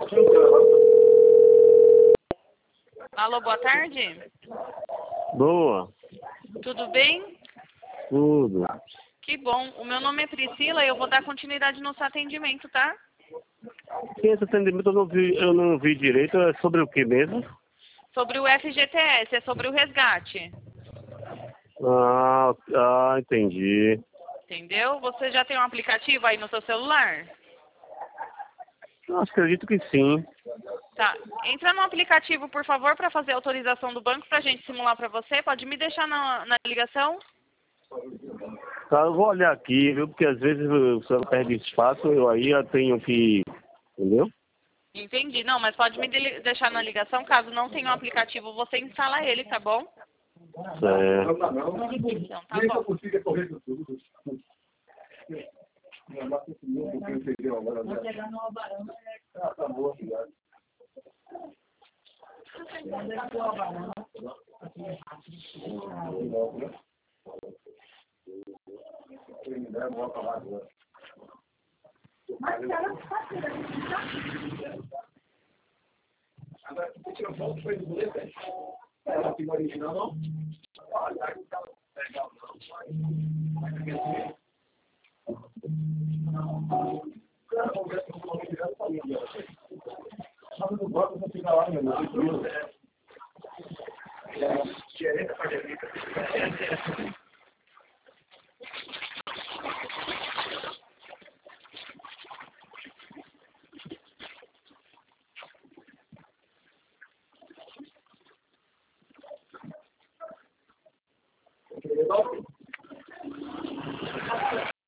Alô, boa tarde. Boa. Tudo bem? Tudo. Que bom. O meu nome é Priscila e eu vou dar continuidade no seu atendimento, tá? Esse atendimento eu não vi direito. É sobre o que mesmo? Sobre o FGTS, é sobre o resgate. Entendi. Entendeu? Você já tem um aplicativo aí no seu celular? Eu acredito que sim. Tá. Entra no aplicativo, por favor, para fazer a autorização do banco pra gente simular para você. Pode me deixar na ligação? Tá, eu vou olhar aqui, viu? Porque às vezes o celular perde espaço, eu tenho que... Entendeu? Entendi. Não, mas pode me deixar na ligação. Caso não tenha o aplicativo, você instala ele, tá bom? Certo. Então, tá bom.